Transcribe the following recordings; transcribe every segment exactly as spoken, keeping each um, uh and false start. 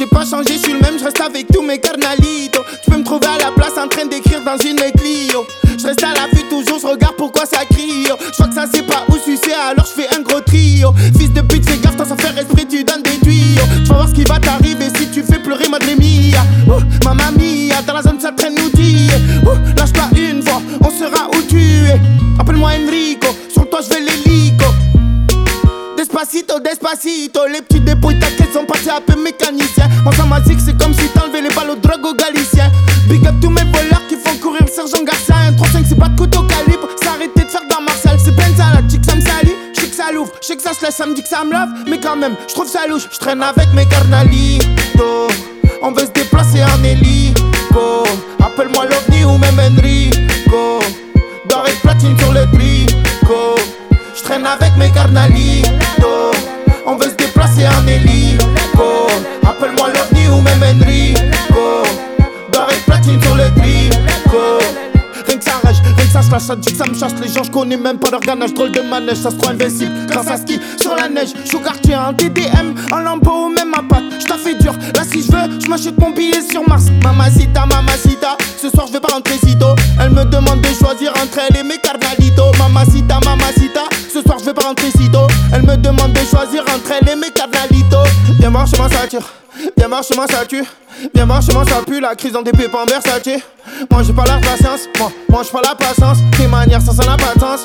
j'ai pas changé, je suis le même, je reste avec tous mes carnalitos. Tu peux me trouver à la place en train d'écrire dans une Clio. Je reste à la vue toujours, je regarde pourquoi ça crie. Je crois que ça sait pas où sucer, alors je fais un gros trio. Fils de pute, fais gaffe, toi sans faire esprit, tu donnes des tuyaux. Tu vas voir ce qui va t'arriver si tu fais pleurer Madre Mia. Oh, mamma mia, dans la zone ça traîne nous dit. Oh, lâche-toi une fois, on sera où tu es. Appelle-moi Enrico, sur toi je vais l'hélico. Despacito, despacito, les petits débrouilles t'inquiète sont partis un peu mécaniciens. Moi ça m'a dit que c'est comme si t'enlevais les balles aux drogues aux Galiciens. Big up tous mes voleurs qui font courir Sergent Garcia. Un trois cinq c'est pas de couteau calibre, c'est arrêté de faire dans Marcel. C'est peine ça la chick ça me salit, je sais que ça l'ouvre, je sais que ça se laisse, ça me dit que ça me lave. Mais quand même, je trouve ça louche, je traîne avec mes carnalitos. On veut se déplacer en hélico. Appelle-moi l'OVNI ou même Enrico. D'or et platine sur le tricot. Je traîne avec mes carnalitos. On veut se déplacer en hélico. Appelle-moi l'OVNI ou même Enrico. D'or et platine sur le tricot. Rien que ça rage, rien que ça se lâche, ça dit que ça me chasse. Les gens, je connais même pas leur ganache. Drôle de manège, ça se trouve invincible grâce à ski sur la neige. Je suis au quartier en T D M, en lambeau ou même à patte. Je t'en fais dur, là si je veux, je m'achète mon billet sur Mars. Mamacita, mamacita, ce soir je vais pas rentrer sitôt. Elle me demande de choisir entre elle et mes carnalitos. Mamacita, mamacita, ce soir je vais pas rentrer sitôt. Elle me demande de choisir entre elle et mes carnalitos. Viens voir chez moi ça tire, viens voir chez moi ça tue. Viens voir chez moi ça pue, la crise dans des pépins Versace. Moi j'ai pas la patience, moi, moi j'ai pas la patience. Tes manières ça ça n'a pas de sens.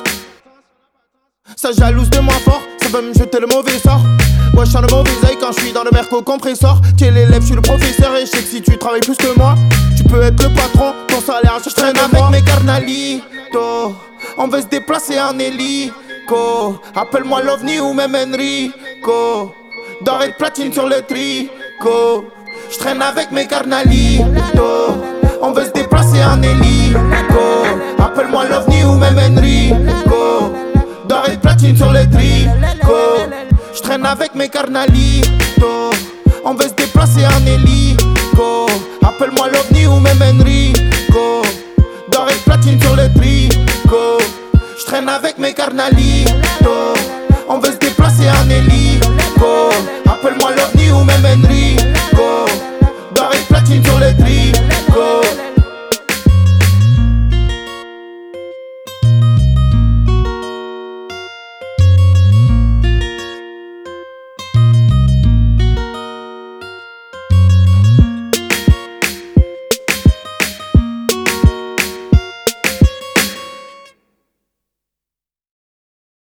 Ça jalouse de moi fort, ça veut me jeter le mauvais sort. Moi je sens le mauvais oeil quand je suis dans le merco compresseur. T'es l'élève, je suis le professeur et je sais que si tu travailles plus que moi, tu peux être le patron, ton salaire je traîne avec moi. Mes carnalitos, on veut se déplacer en hélico. Appelle-moi l'OVNI ou même Enrico. D'or et de platine sur le tricot. Je traîne avec mes carnalitos. On veut se déplacer en hélico. Appelle-moi l'OVNI ou même Enrico. D'or et de platine sur le tricot. Je traîne avec mes carnalitos. On veut se déplacer en hélico. Appelle-moi l'OVNI ou même Enrico. D'or et de platine sur le tricot. Je traîne avec mes carnalitos. On veut se déplacer en hélico. Appelle-moi l'OVNI ou même Enrico.